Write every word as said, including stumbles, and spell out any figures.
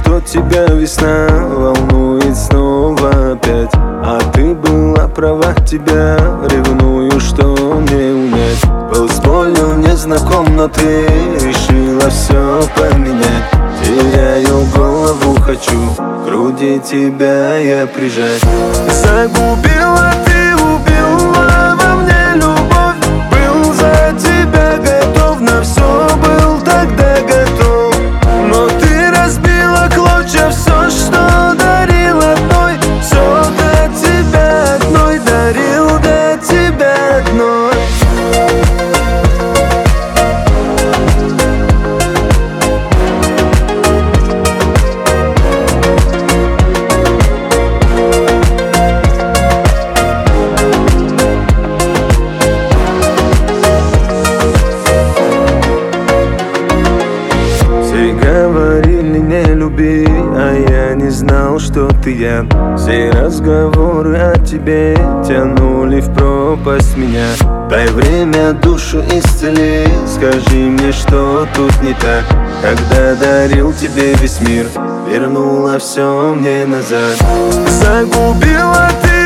что тебя весна волнует снова опять. А ты была права, тебя ревную, что мне унять. Был с болью не знаком, но ты решила все поменять. Теряю голову, хочу к груди тебя я прижать. Загубила ты, убила во мне любовь. Был за тебя готов, на все был тогда готов. Но ты разбила клочья все, что дарил одной. Все до тебя одной дарил, до тебя одной. Говорили не люби, а я не знал, что ты я. Все разговоры о тебе тянули в пропасть меня. Дай время, душу исцели, скажи мне, что тут не так. Когда дарил тебе весь мир, вернула все мне назад. Загубила ты